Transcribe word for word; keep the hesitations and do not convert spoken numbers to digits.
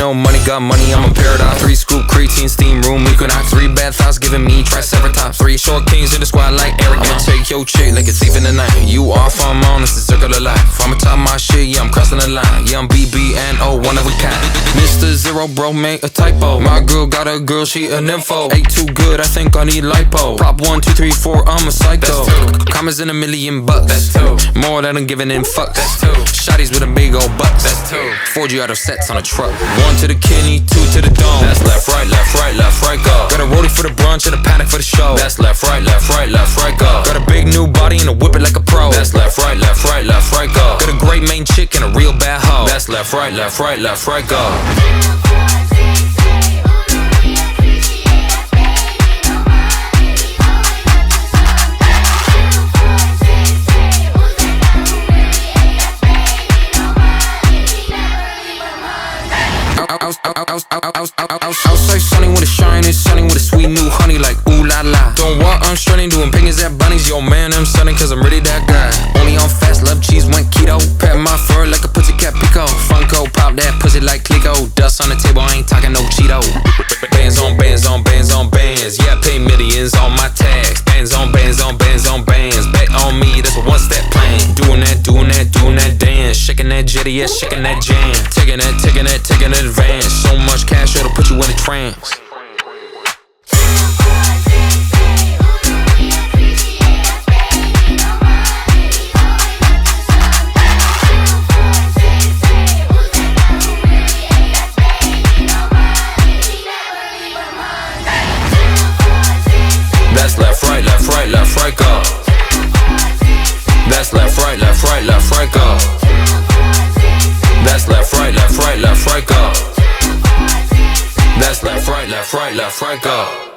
no money, got money, I'm a paradise. Three scoop creatine, steam room, equinox. Three bad thoughts giving me triceratops. Three short kings in the squad like Eric. I'ma take your chick like a thief in the night. You off, I'm on, it's a circle of life. I'ma top my shit, yeah, I'm crossing the line. Yeah, I'm B B and O, one of a kind. Mister Zero, bro, made a typo. My girl got a girl, she a nympho. Ain't too good, I think I need lipo. Prop one, two, three, four, I'm a psycho. Commas in a million bucks. That's two. More than I'm giving in fucks. That's two. Shotties with a big old bucks. That's two. Four G auto sets on a truck. One to the kidney, two to the dome. That's left, right, left, right, left, right, go. Got a rollie for the brunch and a paddock for the show. That's left, right, left, right, left, right, go. Got a big new body and a whip it like a pro. That's left, right, left, right, left, right, go. Got a great main chick and a real bad hoe. That's left, right, left, right, left, right, go. Outside sunny with a shine, it's sunny with a sweet new honey like ooh la la. Don't want, I'm strutting, doing pingers at bunnies. Yo man, I'm sunning cause I'm really that guy. Only on fast, love cheese, went keto. Pat my fur like a pussycat pico. Funko, pop that pussy like Clico. Dust on the table, I ain't talking no Cheeto. Bands on bands on bands on bands. Yeah, I pay millions on my tax. Bands on bands on bands on bands. Bet on me, that's a one step plan. Doing that, doing that, doing that dance. Shaking that jetty, yeah, shaking that jam. Taking that, taking that, taking that advance. So much cash, it'll put you in a trance. That's left, right, left, right, left, right, go. That's left, right, left, right, left, right, go. That's left, right, left, right, left, right, go. That's left, right, left, right, left, right, go.